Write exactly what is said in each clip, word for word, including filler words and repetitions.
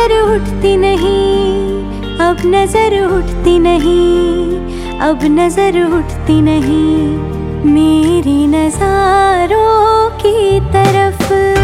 नजर उठती नहीं, अब नजर उठती नहीं, अब नजर उठती नहीं मेरी नज़ारों की तरफ।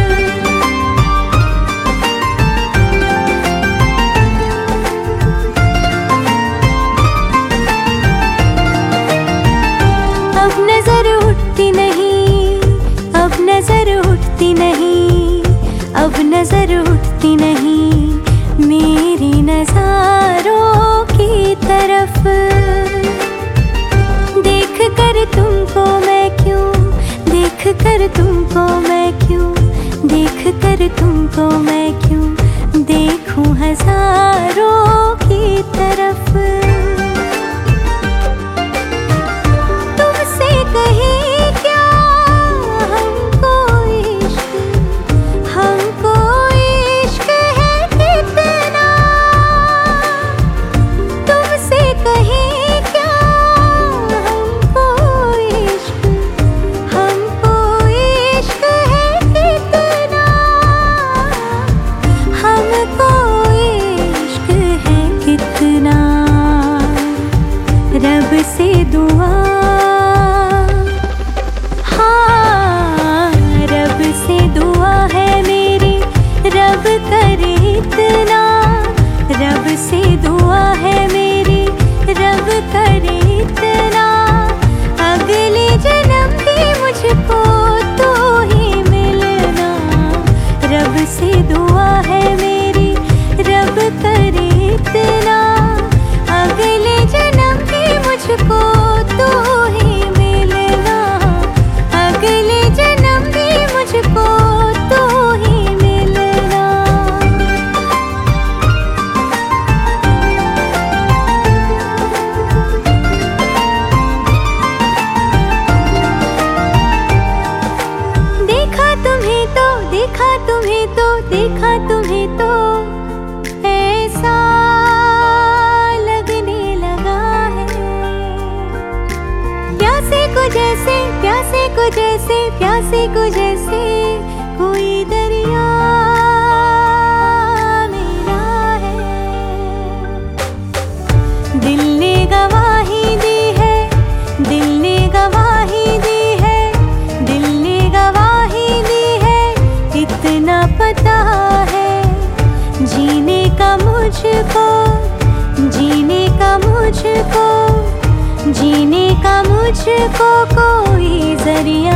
अब नजर उठती नहीं, अब नजर उठती नहीं, अब नजर उठती नहीं मेरी नज़ारों की तरफ। देख कर तुमको मैं क्यों, देख कर तुमको मैं क्यों, देख कर तुमको मैं क्यों देखूं हजारों की तरफ। तुमसे कहीं क्या हमको इश्क, हमको इश्क है कितना। तुमसे कहीं क्या हमको इश्क, हमको इश्क है कितना। हमको इश्क है कितना। रब से दुआ, हाँ रब से दुआ है मेरी, रब करे इतना। रब से दुआ है मेरी, रब करे इतना। अगले जन्म भी मुझको तो ही मिलना। रब से दुआ है मेरी, रब करे इतना। अगले जन्म भी मुझको तो ही मिलना। अगले जन्म भी मुझको तो ही मिलना। देखा तुम्हें तो, देखा तुम्हें तो, देखा तुम्हें तो ऐसा लगने लगा है। प्यासे को जैसे, प्यासे को जैसे, प्यासे को जैसे कोई दरिया मिला है। दिल ने गवाही दी है, दिल ने गवाही दी है, दिल ने गवाही दी है। इतना पता है जीने का मुझको, जीने का मुझको, जीने का मुझको कोई जरिया